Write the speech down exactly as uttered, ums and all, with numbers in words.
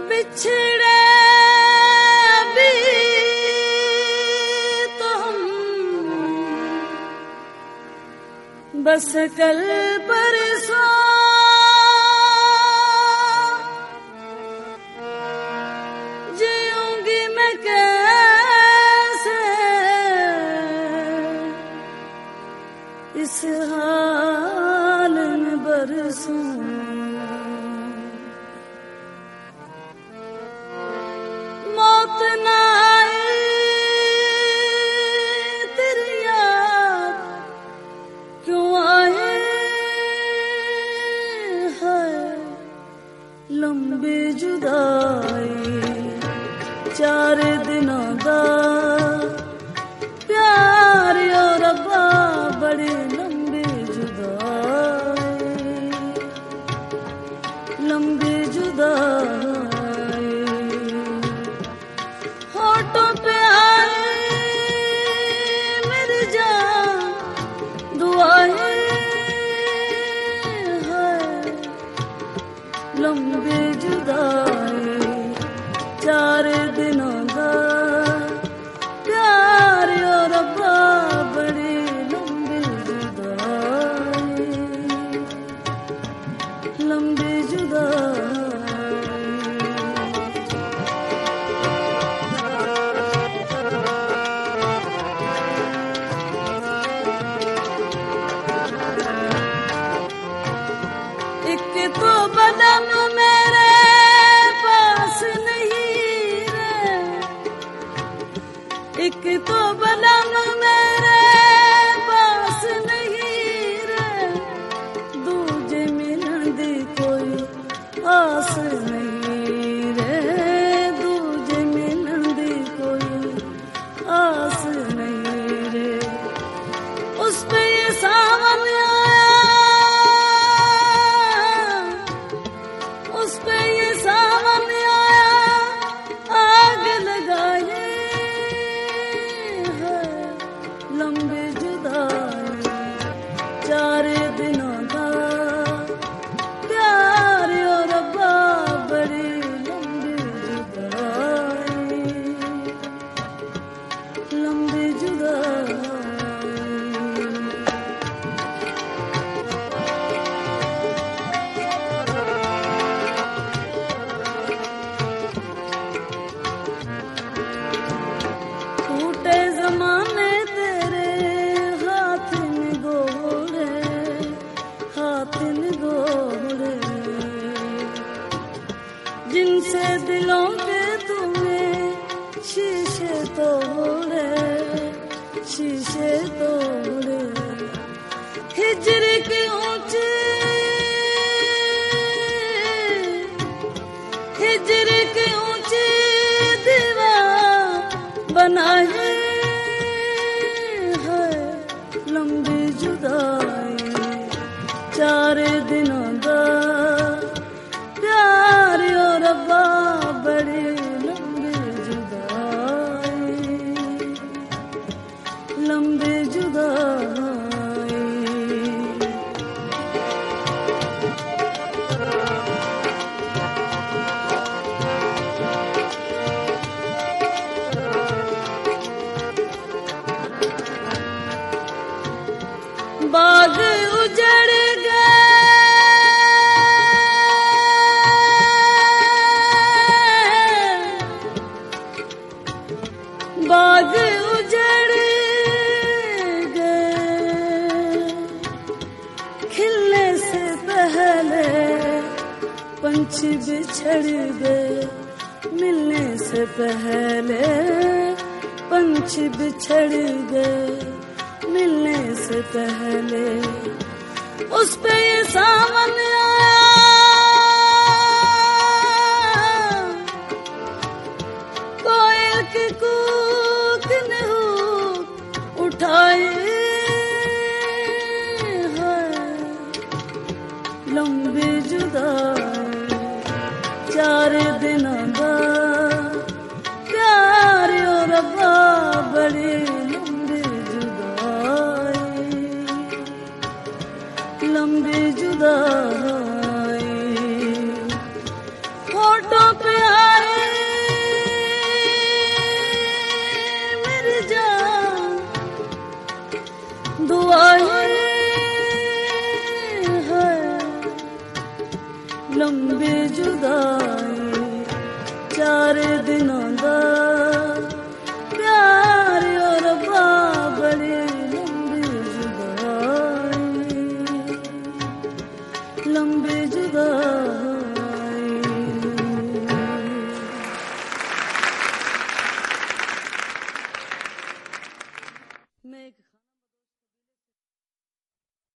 बिछड़े अभी तो हम बस कल परसों जीऊंगी मैं कैसे इस हाल में बरसूं। मौत ना आए तेरी याद क्यों आए है लंबी जुदाई चार दिनों का प्यार और रब्बा बड़ी लंबी जुदाई लंबी जुदाई होठों पे आए मेरी जान दुआएं है लंबी जुदाई चार दिनों का प्यार और रब्बा बड़ी लंबी जुदाई लंबी जुदाई। एक तो बदन मेरे पास नहीं रे एक तो बदन मेरे पास नहीं रे दूजे मिलन दी कोई आस नहीं रे दूजे मिलन दी कोई आस नहीं रे उस पे ये सावन आया उस पे ये सावन आया आग लगाए है लंबी जुदाई चार दिनों का प्यार और रब्बा बड़ी लंबी जुदाई लंबी जुदाई। टूटे जमाने तेरे हाथ निगोड़े हाथ निगोड़े जिनसे दिलों के तूने शीशे तोड़े शीशे तोड़े हिजर की ऊंची हिजर की ऊंची दीवार बनाए है लंबी जुदाई चार दिनों का प्यार और रब्बा बड़ी लंबी जुदाई लंबी जुदाई। बाग उजड़ गए बाग उजड़ गए खिलने से पहले पंछी बिछड़ गए मिलने से पहले पंछी बिछड़ गए मिलने से पहले उस पे ये सावन आया कोयल की कूक ने हुक उठाए है लंबी जुदाई चार दिनों का प्यार और रब्बा बड़ी लंबी जुदाई लंबी जुदाई होठों पे जुदा हो